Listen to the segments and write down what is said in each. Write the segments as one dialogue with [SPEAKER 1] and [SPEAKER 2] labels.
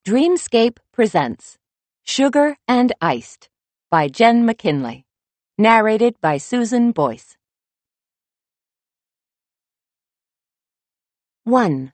[SPEAKER 1] Dreamscape presents Sugar and Iced by Jen McKinley. Narrated by Susan Boyce. 1.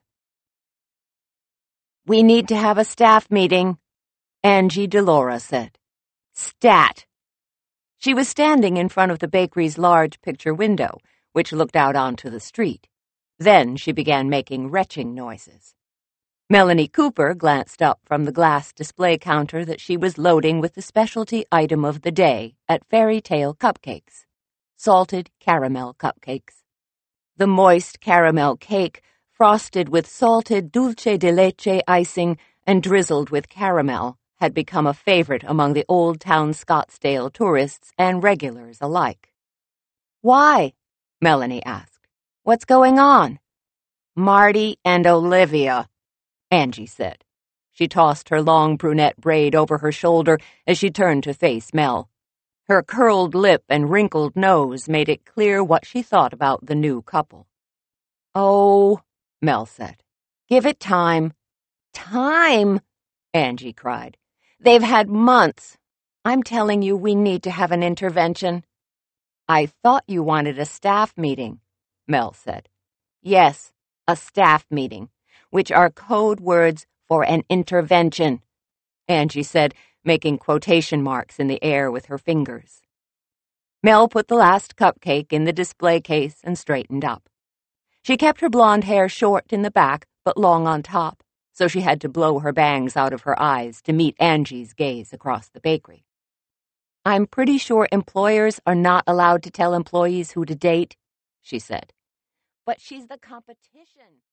[SPEAKER 1] "We need to have a staff meeting," Angie DeLaura said. "Stat." She was standing in front of the bakery's large picture window, which looked out onto the street. Then she began making retching noises. Melanie Cooper glanced up from the glass display counter that she was loading with the specialty item of the day at Fairy Tale Cupcakes, salted caramel cupcakes. The moist caramel cake, frosted with salted dulce de leche icing and drizzled with caramel, had become a favorite among the Old Town Scottsdale tourists and regulars alike. "Why?" Melanie asked. "What's going on?" "Marty and Olivia," Angie said. She tossed her long brunette braid over her shoulder as she turned to face Mel. Her curled lip and wrinkled nose made it clear what she thought about the new couple. "Oh," Mel said. "Give it time." "Time?" Angie cried. "They've had months. I'm telling you, we need to have an intervention." "I thought you wanted a staff meeting," Mel said. "Yes, a staff meeting, which are code words for an intervention," Angie said, making quotation marks in the air with her fingers. Mel put the last cupcake in the display case and straightened up. She kept her blonde hair short in the back but long on top, so she had to blow her bangs out of her eyes to meet Angie's gaze across the bakery. "I'm pretty sure employers are not allowed to tell employees who to date," she said. "But she's the competition,"